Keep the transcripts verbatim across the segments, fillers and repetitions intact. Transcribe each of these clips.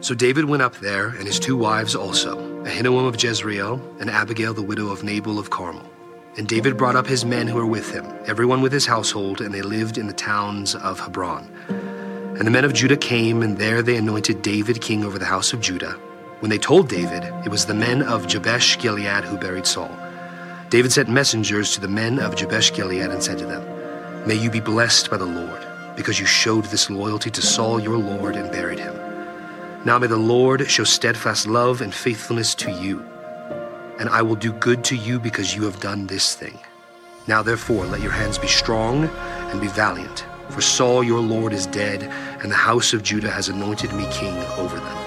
So David went up there, and his two wives also, Ahinoam of Jezreel, and Abigail the widow of Nabal of Carmel. And David brought up his men who were with him, everyone with his household, and they lived in the towns of Hebron. And the men of Judah came, and there they anointed David king over the house of Judah. When they told David, it was the men of Jabesh Gilead who buried Saul. David sent messengers to the men of Jabesh Gilead and said to them, May you be blessed by the Lord, because you showed this loyalty to Saul your Lord and buried him. Now may the Lord show steadfast love and faithfulness to you, and I will do good to you because you have done this thing. Now therefore let your hands be strong and be valiant, for Saul your Lord is dead, and the house of Judah has anointed me king over them.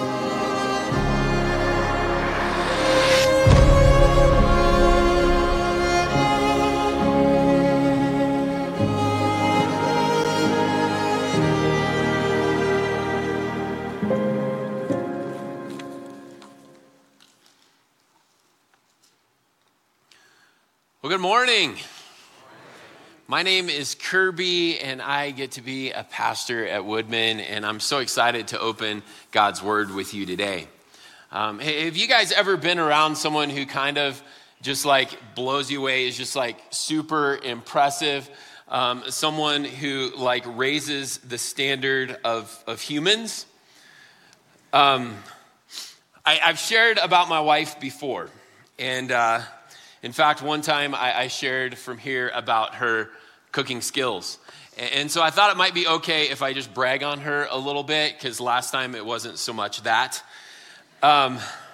Well, good morning. My name is Kirby, and I get to be a pastor at Woodman, and I'm so excited to open God's Word with you today. Um, have you guys ever been around someone who kind of just like blows you away, is just like super impressive, um, someone who like raises the standard of, of humans? Um, I, I've shared about my wife before, and uh, in fact, one time I, I shared from here about her cooking skills. And, and so I thought it might be okay if I just brag on her a little bit, because last time it wasn't so much that. Um,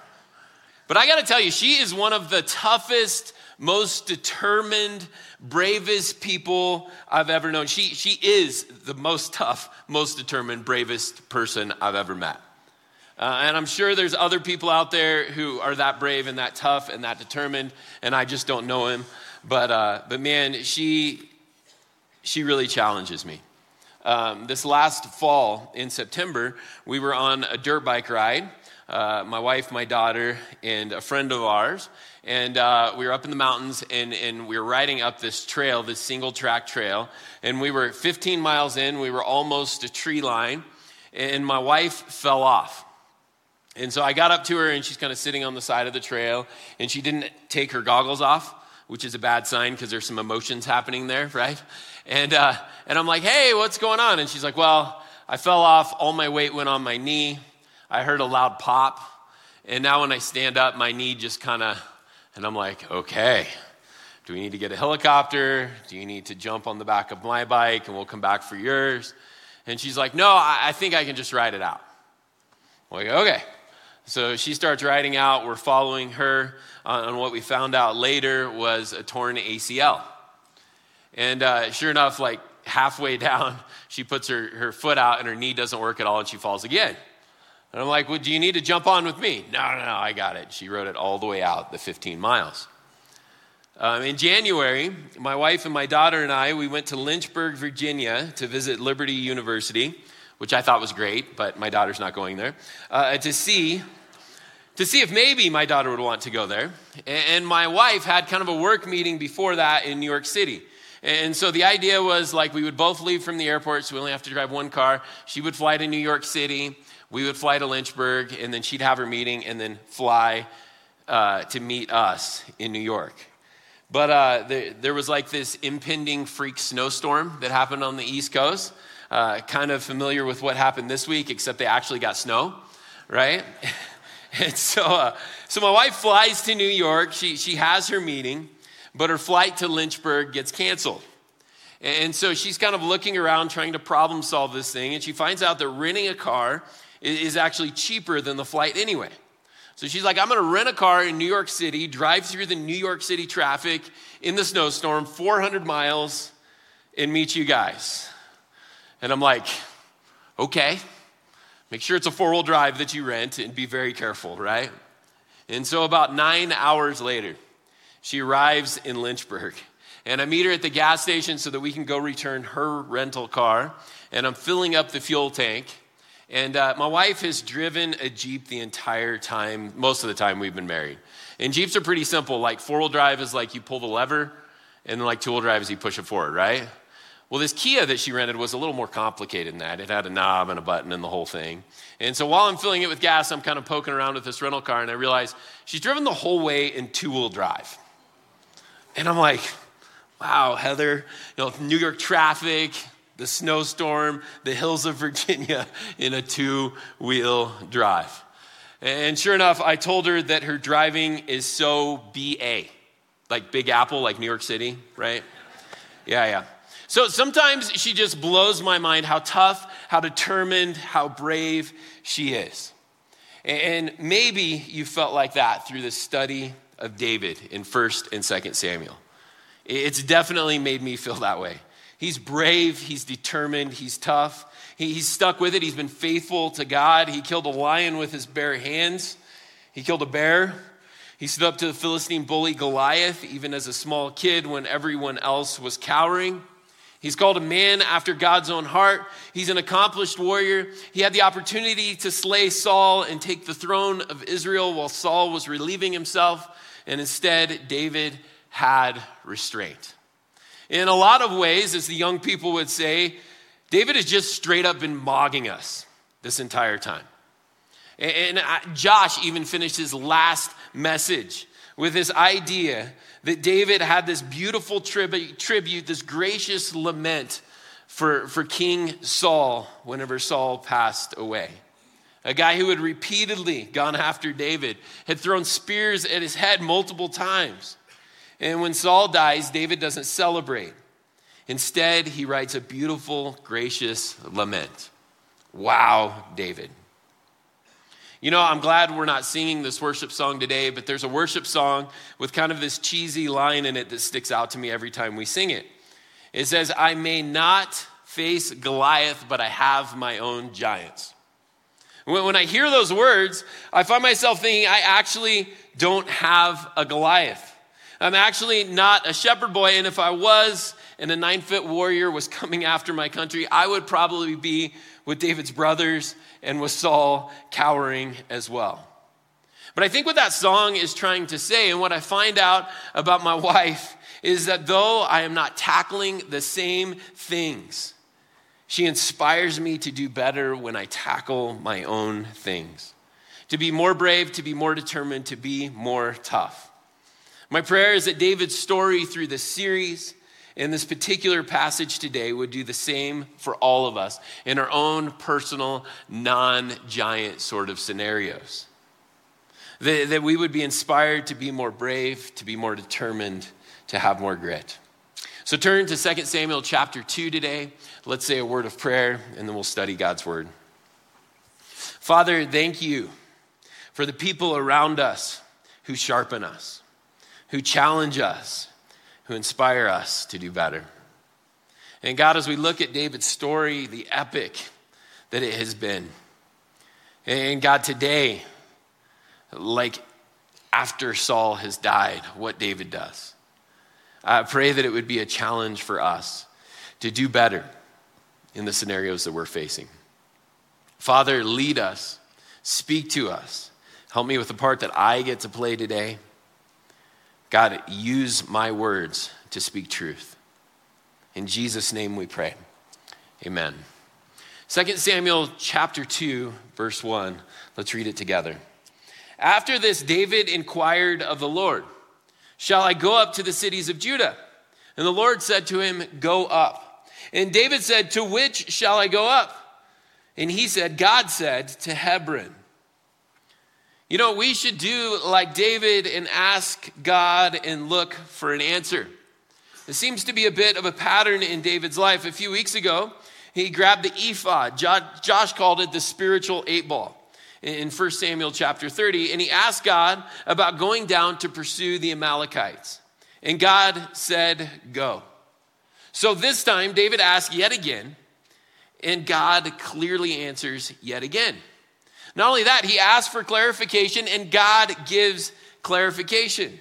but I got to tell you, she is one of the toughest, most determined, bravest people I've ever known. She, she is the most tough, most determined, bravest person I've ever met. Uh, and I'm sure there's other people out there who are that brave and that tough and that determined, and I just don't know him. But uh, but man, she she really challenges me. Um, this last fall in September, we were on a dirt bike ride. Uh, my wife, my daughter, and a friend of ours, and uh, we were up in the mountains, and and we were riding up this trail, this single track trail, and we were fifteen miles in. We were almost a tree line, and my wife fell off. And so I got up to her, and she's kind of sitting on the side of the trail, and she didn't take her goggles off, which is a bad sign because there's some emotions happening there, right? And uh, and I'm like, hey, what's going on? And she's like, well, I fell off. All my weight went on my knee. I heard a loud pop. And now when I stand up, my knee just kind of, and I'm like, okay, do we need to get a helicopter? Do you need to jump on the back of my bike, and we'll come back for yours? And she's like, no, I, I think I can just ride it out. I'm like, okay. So she starts riding out. We're following her on what we found out later was a torn A C L. And uh, sure enough, like halfway down, she puts her, her foot out and her knee doesn't work at all, and she falls again. And I'm like, well, do you need to jump on with me? No, no, no, I got it. She rode it all the way out, the fifteen miles. Um, in January, my wife and my daughter and I, we went to Lynchburg, Virginia to visit Liberty University, which I thought was great, but my daughter's not going there, uh, to see to see if maybe my daughter would want to go there. And my wife had kind of a work meeting before that in New York City. And so the idea was like we would both leave from the airport, so we only have to drive one car. She would fly to New York City, we would fly to Lynchburg, and then she'd have her meeting and then fly uh, to meet us in New York. But uh, there, there was like this impending freak snowstorm that happened on the East Coast. Uh, kind of familiar with what happened this week, except they actually got snow, right? And so uh, so my wife flies to New York. She, she has her meeting, but her flight to Lynchburg gets canceled. And so she's kind of looking around trying to problem solve this thing, and she finds out that renting a car is actually cheaper than the flight anyway. So she's like, I'm going to rent a car in New York City, drive through the New York City traffic in the snowstorm, four hundred miles, and meet you guys. And I'm like, okay, make sure it's a four-wheel drive that you rent and be very careful, right? And so about nine hours later, she arrives in Lynchburg. And I meet her at the gas station so that we can go return her rental car. And I'm filling up the fuel tank. And uh, my wife has driven a Jeep the entire time, most of the time we've been married. And Jeeps are pretty simple. Like four-wheel drive is like you pull the lever, and then like two-wheel drive is you push it forward, right? Well, this Kia that she rented was a little more complicated than that. It had a knob and a button and the whole thing. And so while I'm filling it with gas, I'm kind of poking around with this rental car, and I realize she's driven the whole way in two-wheel drive. And I'm like, wow, Heather, you know, New York traffic, the snowstorm, the hills of Virginia in a two-wheel drive. And sure enough, I told her that her driving is so B A, like Big Apple, like New York City, right? Yeah, yeah. So sometimes she just blows my mind how tough, how determined, how brave she is. And maybe you felt like that through the study of David in First and Second Samuel. It's definitely made me feel that way. He's brave, he's determined, he's tough. He, he's stuck with it, he's been faithful to God. He killed a lion with his bare hands. He killed a bear. He stood up to the Philistine bully Goliath, even as a small kid when everyone else was cowering. He's called a man after God's own heart. He's an accomplished warrior. He had the opportunity to slay Saul and take the throne of Israel while Saul was relieving himself. And instead, David had restraint. In a lot of ways, as the young people would say, David has just straight up been mogging us this entire time. And Josh even finished his last message with this idea that David had this beautiful tribute, tribute this gracious lament for, for King Saul whenever Saul passed away. A guy who had repeatedly gone after David, had thrown spears at his head multiple times. And when Saul dies, David doesn't celebrate. Instead, he writes a beautiful, gracious lament. Wow, David. You know, I'm glad we're not singing this worship song today, but there's a worship song with kind of this cheesy line in it that sticks out to me every time we sing it. It says, I may not face Goliath, but I have my own giants. When I hear those words, I find myself thinking I actually don't have a Goliath. I'm actually not a shepherd boy, and if I was, and a nine-foot warrior was coming after my country, I would probably be with David's brothers and with Saul cowering as well. But I think what that song is trying to say, and what I find out about my wife, is that though I am not tackling the same things, she inspires me to do better when I tackle my own things. To be more brave, to be more determined, to be more tough. My prayer is that David's story through this series and this particular passage today would do the same for all of us in our own personal, non-giant sort of scenarios. That, that we would be inspired to be more brave, to be more determined, to have more grit. So turn to Second Samuel chapter two today. Let's say a word of prayer, and then we'll study God's word. Father, thank you for the people around us who sharpen us, who challenge us, who inspire us to do better. And God, as we look at David's story, the epic that it has been, and God, today, like after Saul has died, what David does, I pray that it would be a challenge for us to do better in the scenarios that we're facing. Father, lead us, speak to us. Help me with the part that I get to play today. God, use my words to speak truth. In Jesus' name we pray. Amen. Second Samuel chapter two, verse one. Let's read it together. After this, David inquired of the Lord, shall I go up to the cities of Judah? And the Lord said to him, go up. And David said, to which shall I go up? And he said, God said, to Hebron. You know, we should do like David and ask God and look for an answer. There seems to be a bit of a pattern in David's life. A few weeks ago, he grabbed the ephod. Josh called it the spiritual eight ball in First Samuel chapter thirty. And he asked God about going down to pursue the Amalekites. And God said, go. So this time, David asked yet again, and God clearly answers yet again. Not only that, he asks for clarification, and God gives clarification.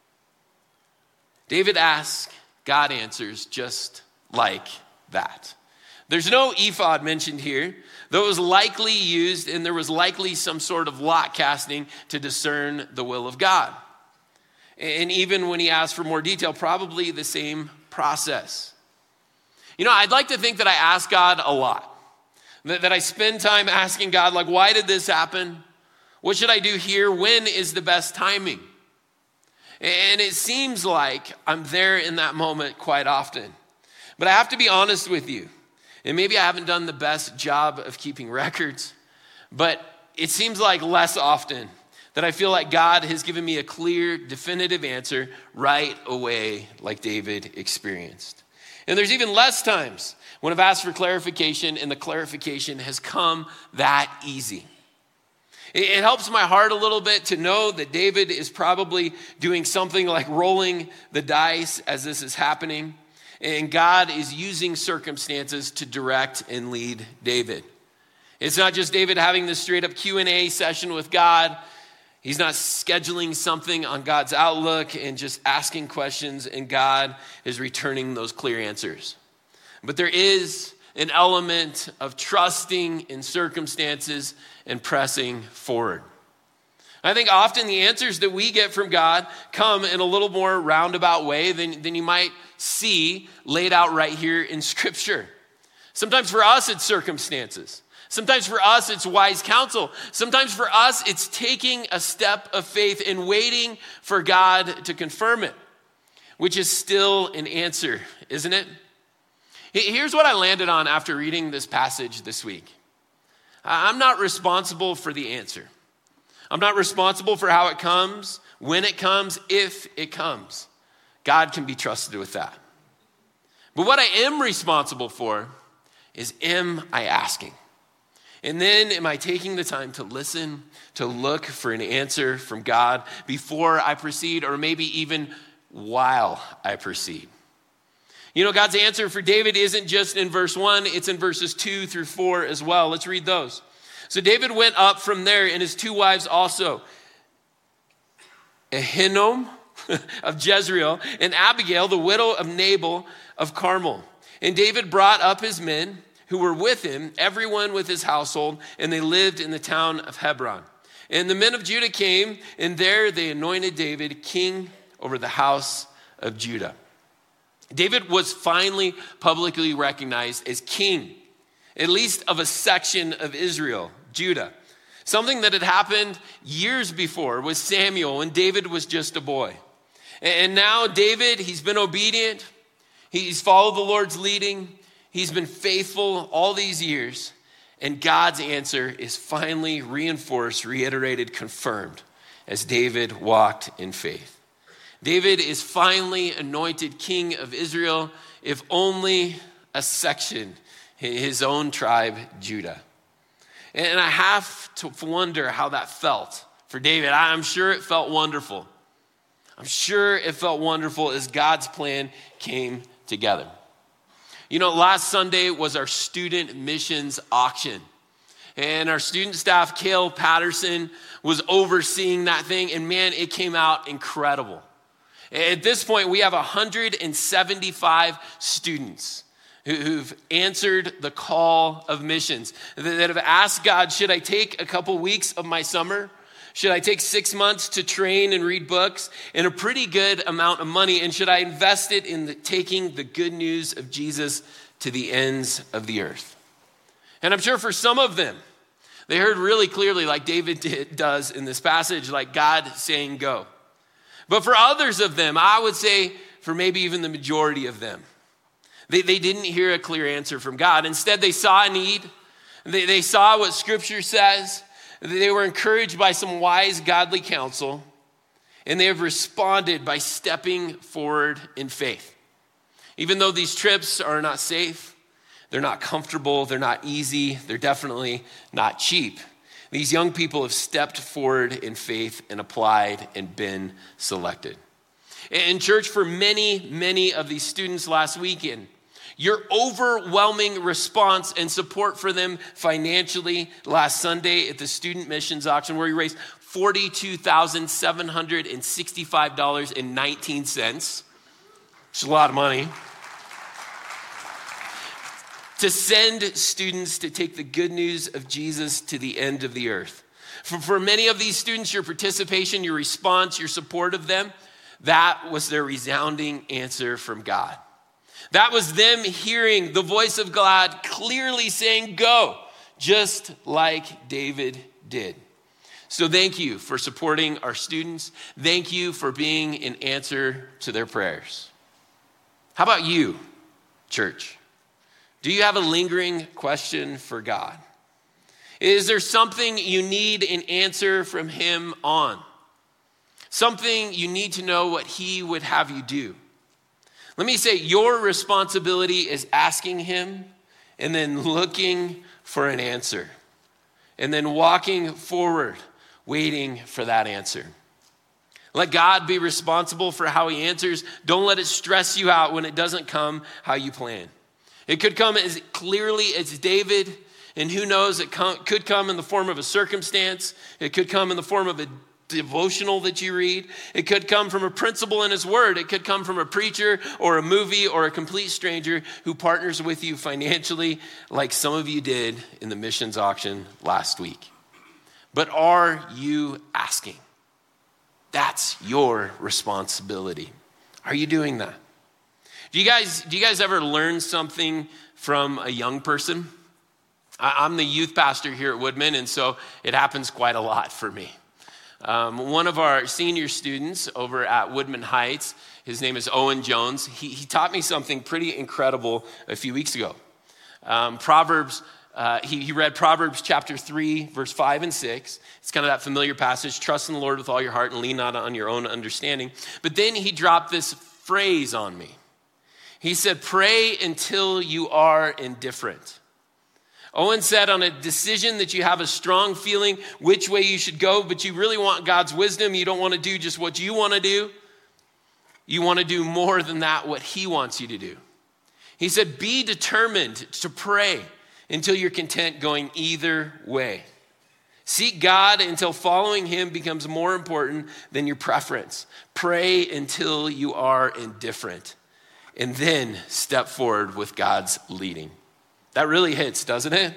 David asks, God answers, just like that. There's no ephod mentioned here, though it was likely used, and there was likely some sort of lot casting to discern the will of God. And even when he asked for more detail, probably the same process. You know, I'd like to think that I ask God a lot, that, that I spend time asking God, like, why did this happen? What should I do here? When is the best timing? And it seems like I'm there in that moment quite often. But I have to be honest with you, and maybe I haven't done the best job of keeping records, but it seems like less often that I feel like God has given me a clear, definitive answer right away, like David experienced. And there's even less times when I've asked for clarification and the clarification has come that easy. It helps my heart a little bit to know that David is probably doing something like rolling the dice as this is happening, and God is using circumstances to direct and lead David. It's not just David having this straight up Q and A session with God. He's not scheduling something on God's Outlook and just asking questions, and God is returning those clear answers. But there is an element of trusting in circumstances and pressing forward. I think often the answers that we get from God come in a little more roundabout way than, than you might see laid out right here in Scripture. Sometimes for us, it's circumstances. Sometimes for us, it's wise counsel. Sometimes for us, it's taking a step of faith and waiting for God to confirm it, which is still an answer, isn't it? Here's what I landed on after reading this passage this week. I'm not responsible for the answer. I'm not responsible for how it comes, when it comes, if it comes. God can be trusted with that. But what I am responsible for is, am I asking? And then am I taking the time to listen, to look for an answer from God before I proceed, or maybe even while I proceed? You know, God's answer for David isn't just in verse one, it's in verses two through four as well. Let's read those. So David went up from there, and his two wives also, Ahinoam of Jezreel, and Abigail, the widow of Nabal of Carmel. And David brought up his men who were with him, everyone with his household, and they lived in the town of Hebron. And the men of Judah came, and there they anointed David king over the house of Judah. David was finally publicly recognized as king, at least of a section of Israel, Judah. Something that had happened years before with Samuel when David was just a boy. And now David, he's been obedient. He's followed the Lord's leading. He's been faithful all these years. And God's answer is finally reinforced, reiterated, confirmed as David walked in faith. David is finally anointed king of Israel, if only a section, his own tribe, Judah. And I have to wonder how that felt for David. I'm sure it felt wonderful. I'm sure it felt wonderful as God's plan came together. You know, last Sunday was our student missions auction. And our student staff, Cale Patterson, was overseeing that thing. And man, it came out incredible. At this point, we have one hundred seventy-five students who've answered the call of missions, that have asked God, should I take a couple weeks of my summer? Should I take six months to train and read books and a pretty good amount of money? And should I invest it in the, taking the good news of Jesus to the ends of the earth? And I'm sure for some of them, they heard really clearly, like David did, does in this passage, like God saying go. But for others of them, I would say for maybe even the majority of them, they, they didn't hear a clear answer from God. Instead, they saw a need. They, they saw what Scripture says. They were encouraged by some wise, godly counsel. And they have responded by stepping forward in faith. Even though these trips are not safe, they're not comfortable, they're not easy, they're definitely not cheap. These young people have stepped forward in faith and applied and been selected. In church, for many, many of these students last weekend, your overwhelming response and support for them financially last Sunday at the student missions auction, where we raised forty-two thousand seven hundred sixty-five dollars and nineteen cents, which is a lot of money, to send students to take the good news of Jesus to the end of the earth. For, for many of these students, your participation, your response, your support of them, that was their resounding answer from God. That was them hearing the voice of God clearly saying, go, just like David did. So thank you for supporting our students. Thank you for being an answer to their prayers. How about you, church? Do you have a lingering question for God? Is there something you need an answer from him on? Something you need to know what he would have you do? Let me say, your responsibility is asking him and then looking for an answer and then walking forward, waiting for that answer. Let God be responsible for how he answers. Don't let it stress you out when it doesn't come how you plan. It could come as clearly as David, and who knows, it com- could come in the form of a circumstance. It could come in the form of a devotional that you read. It could come from a principle in his word. It could come from a preacher or a movie or a complete stranger who partners with you financially, like some of you did in the missions auction last week. But are you asking? That's your responsibility. Are you doing that? Do you guys, do you guys ever learn something from a young person? I'm the youth pastor here at Woodman, and so it happens quite a lot for me. Um, one of our senior students over at Woodman Heights, his name is Owen Jones. He, he taught me something pretty incredible a few weeks ago. Um, Proverbs, uh, he, he read Proverbs chapter three, verse five and six. It's kind of that familiar passage, trust in the Lord with all your heart and lean not on your own understanding. But then he dropped this phrase on me. He said, pray until you are indifferent. Owen said on a decision that you have a strong feeling which way you should go, but you really want God's wisdom. You don't want to do just what you want to do. You want to do more than that, what he wants you to do. He said, be determined to pray until you're content going either way. Seek God until following him becomes more important than your preference. Pray until you are indifferent. And then step forward with God's leading. That really hits, doesn't it?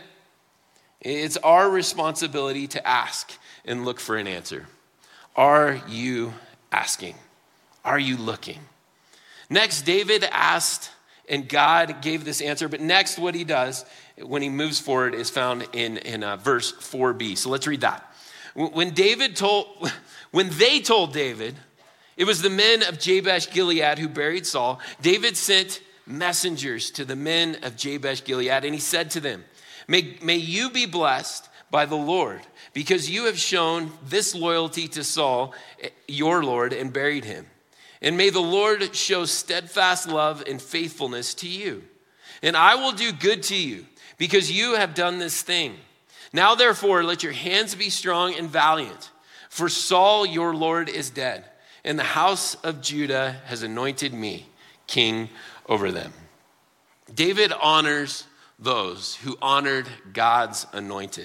It's our responsibility to ask and look for an answer. Are you asking? Are you looking? Next, David asked, and God gave this answer. But next, what he does when he moves forward is found in, in uh, verse four b. So let's read that. When David told, when they told David, it was the men of Jabesh Gilead who buried Saul, David sent messengers to the men of Jabesh Gilead, and he said to them, may, may you be blessed by the Lord, because you have shown this loyalty to Saul, your Lord, and buried him. And may the Lord show steadfast love and faithfulness to you. And I will do good to you, because you have done this thing. Now therefore, let your hands be strong and valiant, for Saul your Lord is dead, and the house of Judah has anointed me king over them. David honors those who honored God's anointed.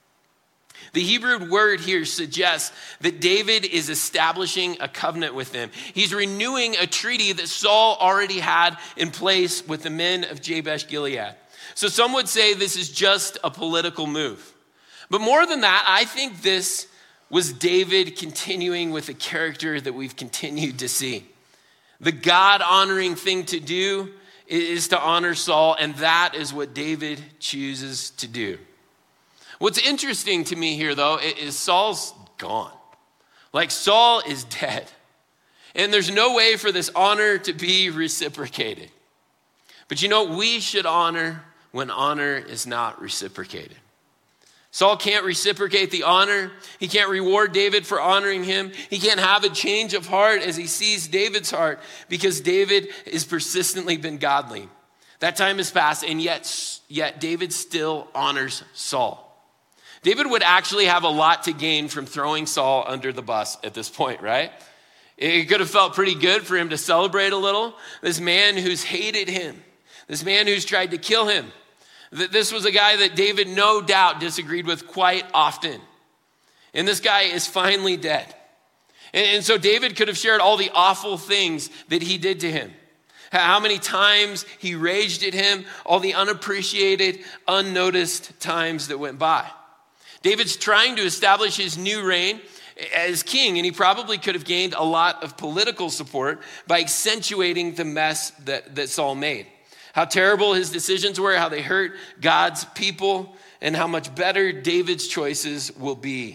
The Hebrew word here suggests that David is establishing a covenant with them. He's renewing a treaty that Saul already had in place with the men of Jabesh Gilead. So some would say this is just a political move. But more than that, I think this was David continuing with a character that we've continued to see. The God-honoring thing to do is to honor Saul, and that is what David chooses to do. What's interesting to me here, though, is Saul's gone. Like, Saul is dead. And there's no way for this honor to be reciprocated. But you know, we should honor when honor is not reciprocated. Saul can't reciprocate the honor. He can't reward David for honoring him. He can't have a change of heart as he sees David's heart, because David has persistently been godly. That time has passed, and yet, yet David still honors Saul. David would actually have a lot to gain from throwing Saul under the bus at this point, right? It could have felt pretty good for him to celebrate a little. This man who's hated him, this man who's tried to kill him. This was a guy that David no doubt disagreed with quite often. And this guy is finally dead. And so David could have shared all the awful things that he did to him. How many times he raged at him, all the unappreciated, unnoticed times that went by. David's trying to establish his new reign, as king, and he probably could have gained a lot of political support by accentuating the mess that, that Saul made. How terrible his decisions were, how they hurt God's people, and how much better David's choices will be,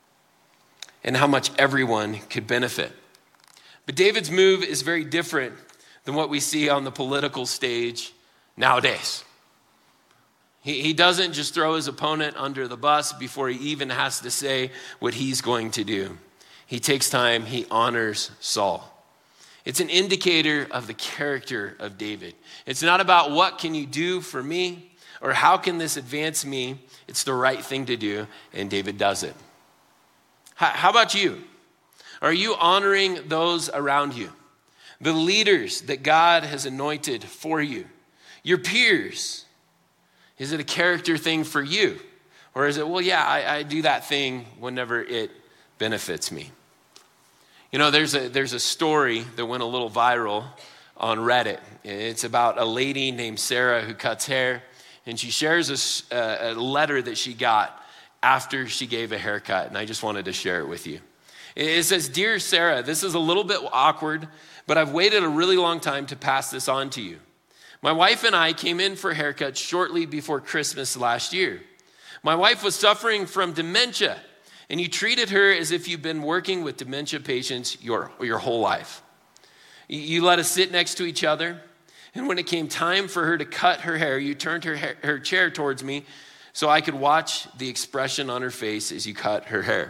and how much everyone could benefit. But David's move is very different than what we see on the political stage nowadays. He, he doesn't just throw his opponent under the bus before he even has to say what he's going to do. He takes time, he honors Saul. It's an indicator of the character of David. It's not about what can you do for me or how can this advance me. It's the right thing to do, and David does it. How, how about you? Are you honoring those around you? The leaders that God has anointed for you? Your peers? Is it a character thing for you? Or is it, well, yeah, I, I do that thing whenever it benefits me? You know, there's a there's a story that went a little viral on Reddit. It's about a lady named Sarah who cuts hair, and she shares a, a letter that she got after she gave a haircut, and I just wanted to share it with you. It says, "Dear Sarah, this is a little bit awkward, but I've waited a really long time to pass this on to you. My wife and I came in for haircuts shortly before Christmas last year. My wife was suffering from dementia, and you treated her as if you've been working with dementia patients your, your whole life. You let us sit next to each other, and when it came time for her to cut her hair, you turned her, hair, her chair towards me so I could watch the expression on her face as you cut her hair.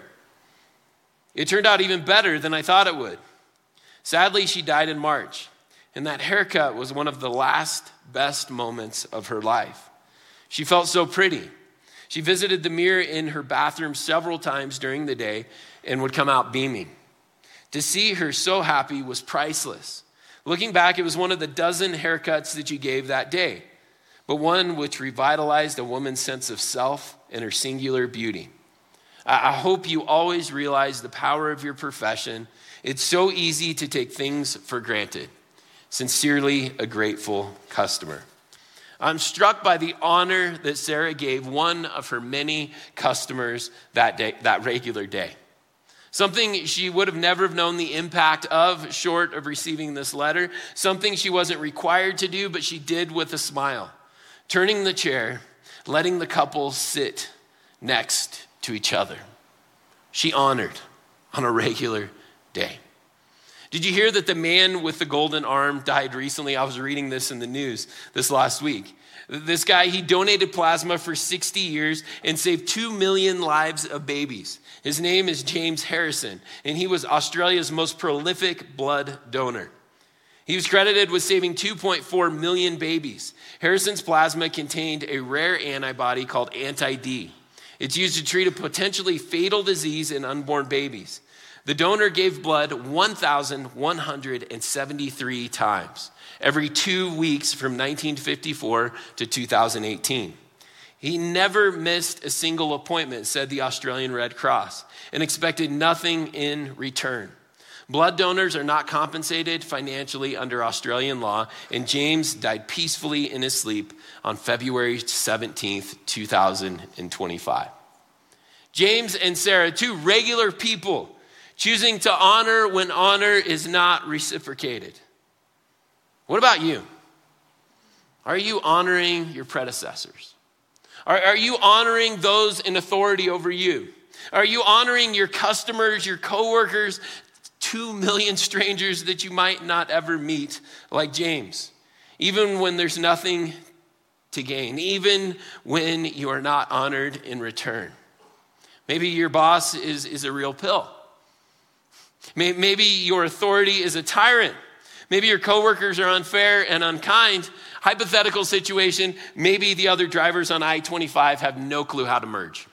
It turned out even better than I thought it would. Sadly, she died in March, and that haircut was one of the last best moments of her life. She felt so pretty. She visited the mirror in her bathroom several times during the day and would come out beaming. To see her so happy was priceless. Looking back, it was one of the dozen haircuts that you gave that day, but one which revitalized a woman's sense of self and her singular beauty. I hope you always realize the power of your profession. It's so easy to take things for granted. Sincerely, a grateful customer." I'm struck by the honor that Sarah gave one of her many customers that day, that regular day. Something she would have never have known the impact of short of receiving this letter. Something she wasn't required to do, but she did with a smile. Turning the chair, letting the couple sit next to each other. She honored on a regular day. Did you hear that the man with the golden arm died recently? I was reading this in the news this last week. This guy, he donated plasma for sixty years and saved two million lives of babies. His name is James Harrison, and he was Australia's most prolific blood donor. He was credited with saving two point four million babies. Harrison's plasma contained a rare antibody called anti-D. It's used to treat a potentially fatal disease in unborn babies. The donor gave blood one thousand one hundred seventy-three times, every two weeks from nineteen fifty-four to two thousand eighteen. He never missed a single appointment, said the Australian Red Cross, and expected nothing in return. Blood donors are not compensated financially under Australian law, and James died peacefully in his sleep on February seventeenth, two thousand twenty-five. James and Sarah, two regular people, choosing to honor when honor is not reciprocated. What about you? Are you honoring your predecessors? Are, are you honoring those in authority over you? Are you honoring your customers, your coworkers, two million strangers that you might not ever meet, like James, even when there's nothing to gain, even when you are not honored in return? Maybe your boss is, is a real pill. Maybe your authority is a tyrant. Maybe your coworkers are unfair and unkind. Hypothetical situation, maybe the other drivers on I twenty-five have no clue how to merge.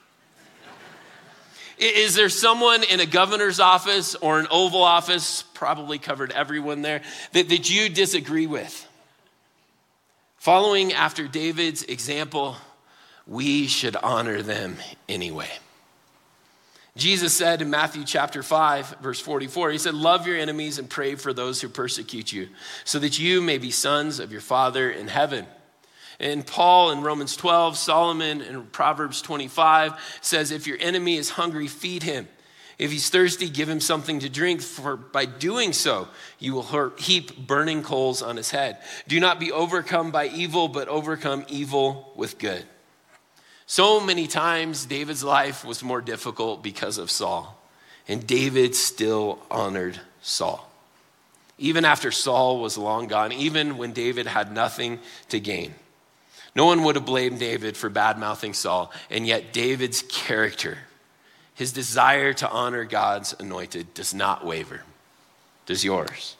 Is there someone in a governor's office or an Oval Office, probably covered everyone there, that, that you disagree with? Following after David's example, we should honor them anyway. Jesus said in Matthew chapter five, verse forty-four, he said, "Love your enemies and pray for those who persecute you, so that you may be sons of your Father in heaven." And Paul in Romans twelve, Solomon in Proverbs twenty-five says, "If your enemy is hungry, feed him. If he's thirsty, give him something to drink, for by doing so, you will heap burning coals on his head. Do not be overcome by evil, but overcome evil with good." So many times, David's life was more difficult because of Saul, and David still honored Saul. Even after Saul was long gone, even when David had nothing to gain. No one would have blamed David for bad-mouthing Saul, and yet David's character, his desire to honor God's anointed, does not waver. Does yours?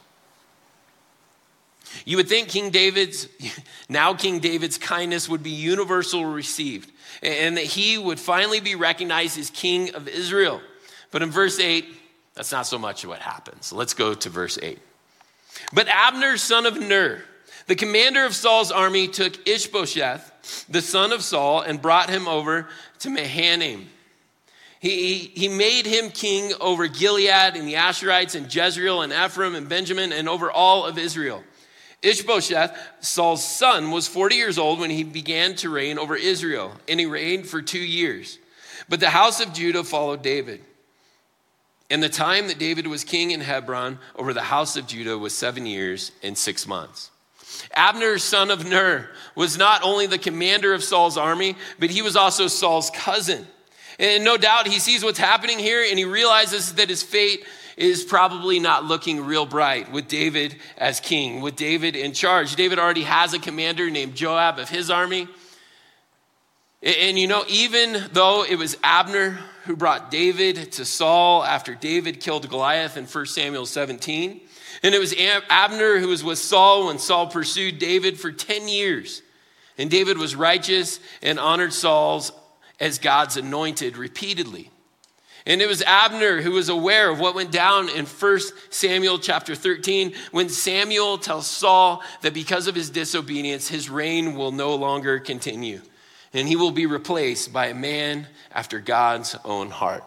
You would think King David's, now King David's kindness would be universally received, and that he would finally be recognized as king of Israel. But in verse eight, that's not so much what happens. Let's go to verse eight. "But Abner, son of Ner, the commander of Saul's army, took Ishbosheth, the son of Saul, and brought him over to Mahanaim. He, he made him king over Gilead and the Asherites and Jezreel and Ephraim and Benjamin and over all of Israel. Ishbosheth, Saul's son, was forty years old when he began to reign over Israel, and he reigned for two years. But the house of Judah followed David. And the time that David was king in Hebron over the house of Judah was seven years and six months. Abner, son of Ner, was not only the commander of Saul's army, but he was also Saul's cousin. And no doubt he sees what's happening here, and he realizes that his fate is probably not looking real bright with David as king, with David in charge. David already has a commander named Joab of his army. And you know, even though it was Abner who brought David to Saul after David killed Goliath in First Samuel seventeen, and it was Abner who was with Saul when Saul pursued David for ten years. And David was righteous and honored Saul's as God's anointed repeatedly. And it was Abner who was aware of what went down in First Samuel chapter thirteen, when Samuel tells Saul that because of his disobedience, his reign will no longer continue, and he will be replaced by a man after God's own heart.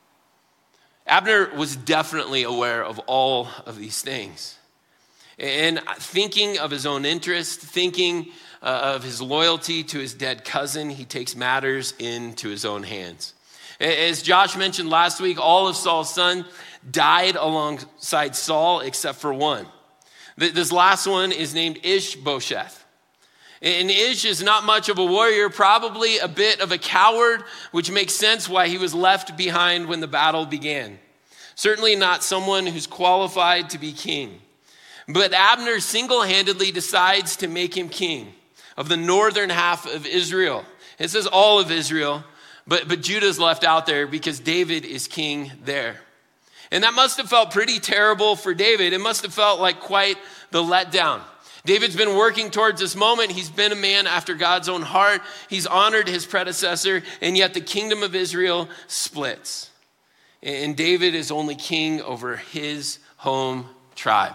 Abner was definitely aware of all of these things. And thinking of his own interest, thinking uh, of his loyalty to his dead cousin, he takes matters into his own hands. As Josh mentioned last week, all of Saul's sons died alongside Saul except for one. This last one is named Ishbosheth. And Ish is not much of a warrior, probably a bit of a coward, which makes sense why he was left behind when the battle began. Certainly not someone who's qualified to be king. But Abner single-handedly decides to make him king of the northern half of Israel. It says all of Israel, but, but Judah's left out there because David is king there. And that must have felt pretty terrible for David. It must have felt like quite the letdown. David's been working towards this moment. He's been a man after God's own heart. He's honored his predecessor, and yet the kingdom of Israel splits. And David is only king over his home tribe.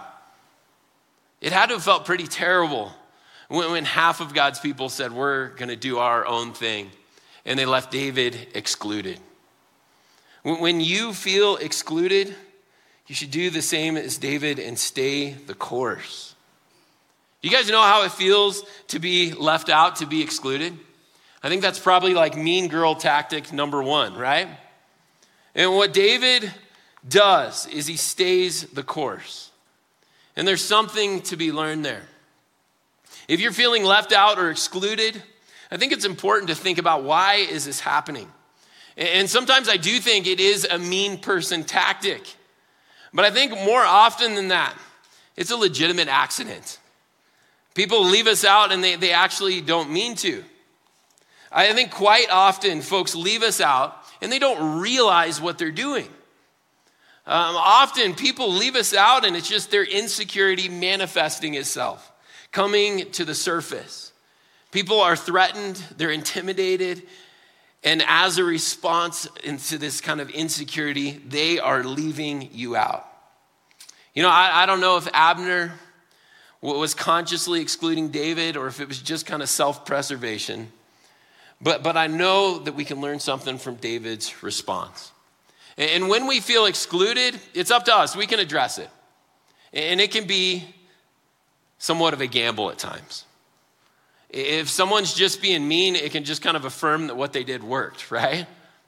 It had to have felt pretty terrible when, when half of God's people said, we're going to do our own thing, and they left David excluded. When, when you feel excluded, you should do the same as David and stay the course. You guys know how it feels to be left out, to be excluded? I think that's probably like mean girl tactic number one, right? And what David does is he stays the course. And there's something to be learned there. If you're feeling left out or excluded, I think it's important to think about, why is this happening? And sometimes I do think it is a mean person tactic. But I think more often than that, it's a legitimate accident. People leave us out and they, they actually don't mean to. I think quite often folks leave us out and they don't realize what they're doing. Um, often people leave us out and it's just their insecurity manifesting itself, coming to the surface. People are threatened, they're intimidated, and as a response to this kind of insecurity, they are leaving you out. You know, I, I don't know if Abner was consciously excluding David or if it was just kind of self-preservation. But, but I know that we can learn something from David's response. And when we feel excluded, it's up to us. We can address it. And it can be somewhat of a gamble at times. If someone's just being mean, it can just kind of affirm that what they did worked, right?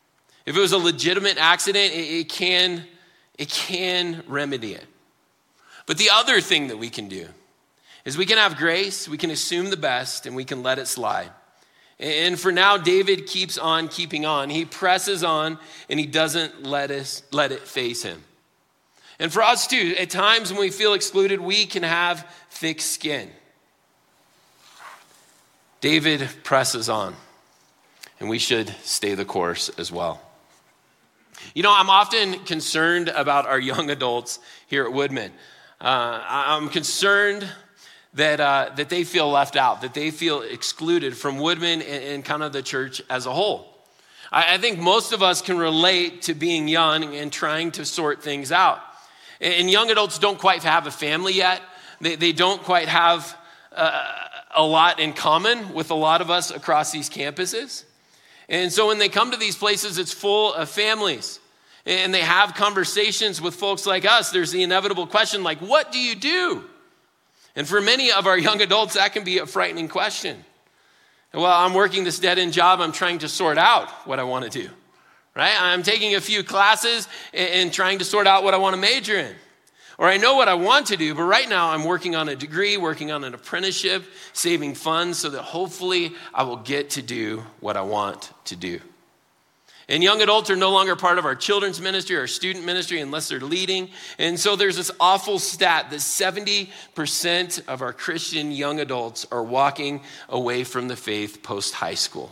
If it was a legitimate accident, it, it can, it can remedy it. But the other thing that we can do is we can have grace, we can assume the best, and we can let it slide. And for now, David keeps on keeping on. He presses on, and he doesn't let us let it phase him. And for us too, at times when we feel excluded, we can have thick skin. David presses on, and we should stay the course as well. You know, I'm often concerned about our young adults here at Woodman. Uh, I'm concerned that uh, that they feel left out, that they feel excluded from Woodman and, and kind of the church as a whole. I, I think most of us can relate to being young and trying to sort things out. And, and young adults don't quite have a family yet. They, they don't quite have uh, a lot in common with a lot of us across these campuses. And so when they come to these places, it's full of families. And they have conversations with folks like us. There's the inevitable question like, what do you do? And for many of our young adults, that can be a frightening question. Well, I'm working this dead-end job. I'm trying to sort out what I want to do, right? I'm taking a few classes and trying to sort out what I want to major in. Or I know what I want to do, but right now I'm working on a degree, working on an apprenticeship, saving funds so that hopefully I will get to do what I want to do. And young adults are no longer part of our children's ministry or student ministry unless they're leading. And so there's this awful stat that seventy percent of our Christian young adults are walking away from the faith post-high school.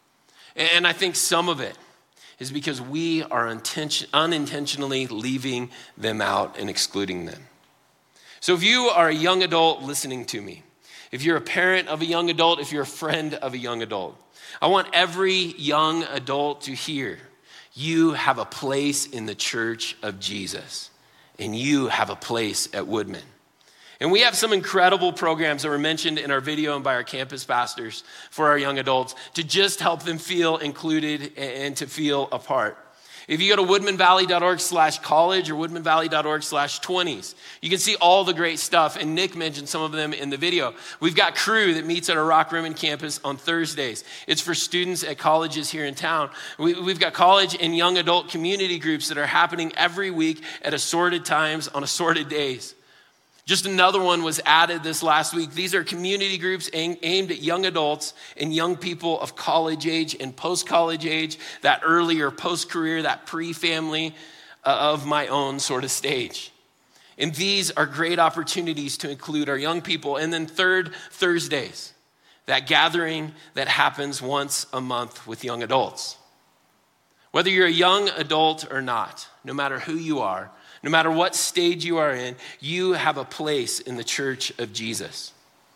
And I think some of it is because we are intention- unintentionally leaving them out and excluding them. So if you are a young adult listening to me, if you're a parent of a young adult, if you're a friend of a young adult, I want every young adult to hear you have a place in the church of Jesus, and you have a place at Woodman. And we have some incredible programs that were mentioned in our video and by our campus pastors for our young adults to just help them feel included and to feel a part. If you go to woodmanvalley.org slash college or woodmanvalley.org slash twenties, you can see all the great stuff. And Nick mentioned some of them in the video. We've got Crew that meets at our Rock Rimmon campus on Thursdays. It's for students at colleges here in town. We, we've got college and young adult community groups that are happening every week at assorted times on assorted days. Just another one was added this last week. These are community groups aimed at young adults and young people of college age and post-college age, that earlier post-career, that pre-family of my own sort of stage. And these are great opportunities to include our young people. And then third, Thursdays, that gathering that happens once a month with young adults. Whether you're a young adult or not, no matter who you are, no matter what stage you are in, you have a place in the church of Jesus.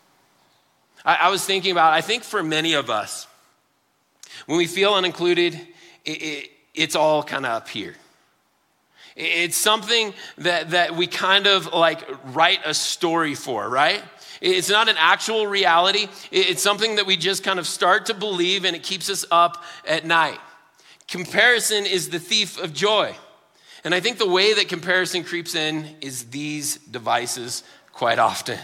I, I was thinking about, I think for many of us, when we feel unincluded, it, it, it's all kind of up here. It's something that, that we kind of like write a story for, right? It's not an actual reality. It's something that we just kind of start to believe, and it keeps us up at night. Comparison is the thief of joy. And I think the way that comparison creeps in is these devices quite often.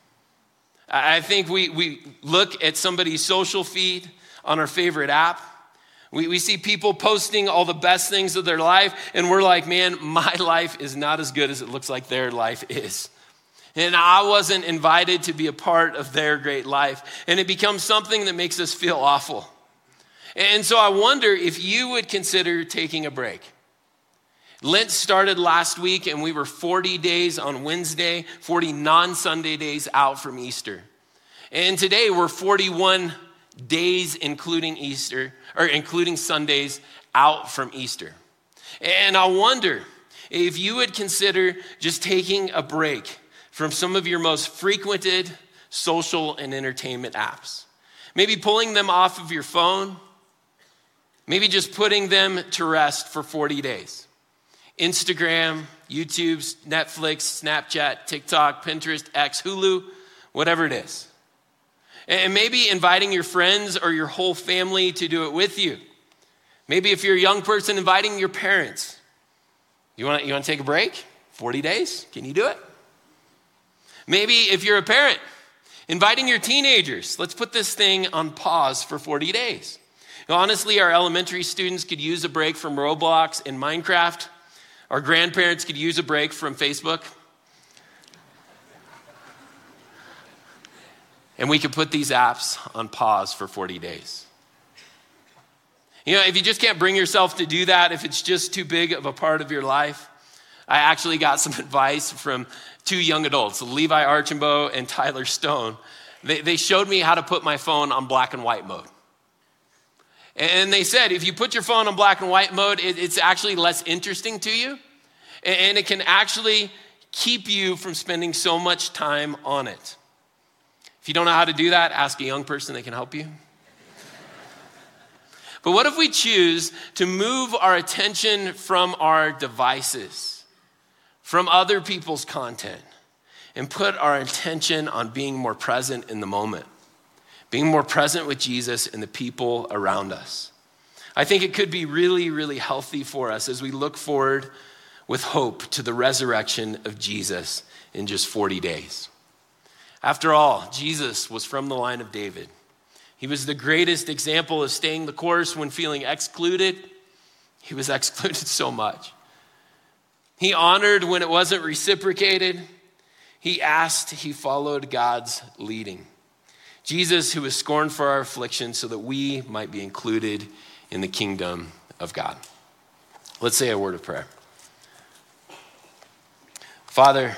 I think we, we look at somebody's social feed on our favorite app. We, we see people posting all the best things of their life, and we're like, man, my life is not as good as it looks like their life is. And I wasn't invited to be a part of their great life. And it becomes something that makes us feel awful. And so I wonder if you would consider taking a break. Lent started last week, and we were forty days on Wednesday, forty non-Sunday days out from Easter. And today we're forty-one days, including Easter, or including Sundays, out from Easter. And I wonder if you would consider just taking a break from some of your most frequented social and entertainment apps. Maybe pulling them off of your phone. Maybe just putting them to rest for forty days. Instagram, YouTube, Netflix, Snapchat, TikTok, Pinterest, X, Hulu, whatever it is. And maybe inviting your friends or your whole family to do it with you. Maybe if you're a young person, inviting your parents. You want you want to take a break? forty days? Can you do it? Maybe if you're a parent, inviting your teenagers. Let's put this thing on pause for forty days. Honestly, our elementary students could use a break from Roblox and Minecraft. Our grandparents could use a break from Facebook. And we could put these apps on pause for forty days. You know, if you just can't bring yourself to do that, if it's just too big of a part of your life, I actually got some advice from two young adults, Levi Archambault and Tyler Stone. They, they showed me how to put my phone on black and white mode. And they said, if you put your phone on black and white mode, it, it's actually less interesting to you. And, and it can actually keep you from spending so much time on it. If you don't know how to do that, ask a young person, they can help you. But what if we choose to move our attention from our devices, from other people's content, and put our attention on being more present in the moment, being more present with Jesus and the people around us? I think it could be really, really healthy for us as we look forward with hope to the resurrection of Jesus in just forty days. After all, Jesus was from the line of David. He was the greatest example of staying the course when feeling excluded. He was excluded so much. He honored when it wasn't reciprocated. He asked, he followed God's leading. Jesus, who was scorned for our affliction so that we might be included in the kingdom of God. Let's say a word of prayer. Father,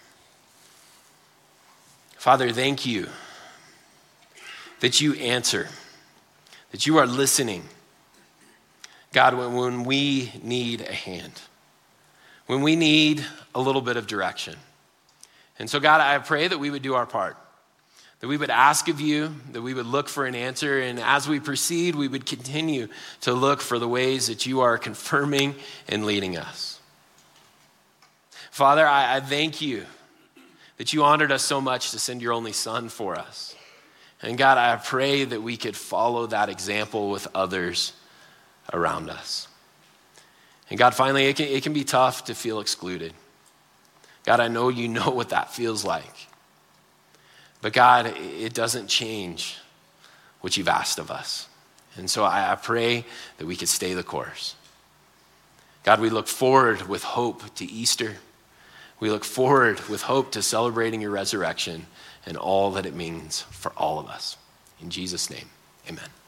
Father, thank you that you answer, that you are listening. God, when, when we need a hand, when we need a little bit of direction. And so God, I pray that we would do our part, that we would ask of you, that we would look for an answer. And as we proceed, we would continue to look for the ways that you are confirming and leading us. Father, I, I thank you that you honored us so much to send your only son for us. And God, I pray that we could follow that example with others around us. And God, finally, it can, it can be tough to feel excluded. God, I know you know what that feels like. But God, it doesn't change what you've asked of us. And so I, I pray that we could stay the course. God, we look forward with hope to Easter. We look forward with hope to celebrating your resurrection and all that it means for all of us. In Jesus' name, amen.